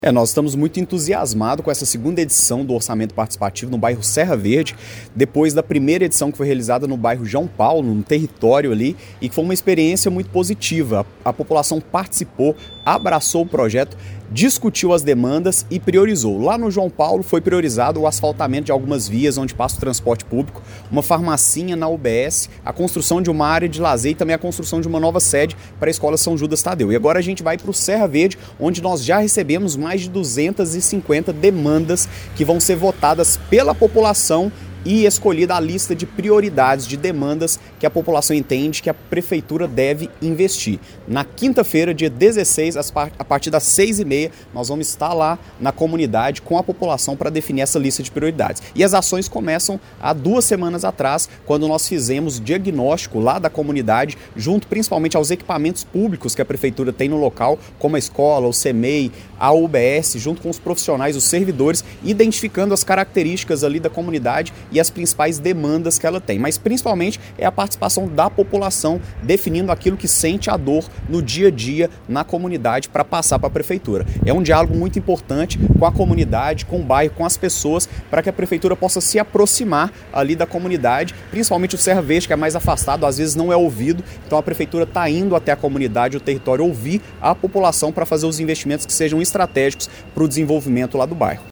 Nós estamos muito entusiasmados com essa segunda edição do Orçamento Participativo no bairro Serra Verde, depois da primeira edição que foi realizada no bairro João Paulo, no território ali, e que foi uma experiência muito positiva. A população participou, abraçou o projeto, discutiu as demandas e priorizou. Lá no João Paulo foi priorizado o asfaltamento de algumas vias onde passa o transporte público, uma farmacinha na UBS, a construção de uma área de lazer e também a construção de uma nova sede para a Escola São Judas Tadeu. E agora a gente vai para o Serra Verde, onde nós já recebemos mais de 250 demandas que vão ser votadas pela população e escolhida a lista de prioridades, de demandas que a população entende que a prefeitura deve investir. Na quinta-feira, dia 16, a partir das 6h30, nós vamos estar lá na comunidade com a população para definir essa lista de prioridades. E as ações começam há 2 semanas atrás, quando nós fizemos diagnóstico lá da comunidade, junto principalmente aos equipamentos públicos que a prefeitura tem no local, como a escola, o CEMEI, a UBS, junto com os profissionais, os servidores, identificando as características ali da comunidade e as principais demandas que ela tem. Mas principalmente é a participação da população definindo aquilo que sente a dor no dia a dia na comunidade para passar para a prefeitura. É um diálogo muito importante com a comunidade, com o bairro, com as pessoas, para que a prefeitura possa se aproximar ali da comunidade, principalmente o Serra Verde, que é mais afastado, às vezes não é ouvido. Então a prefeitura está indo até a comunidade, o território, ouvir a população para fazer os investimentos que sejam estratégicos para o desenvolvimento lá do bairro.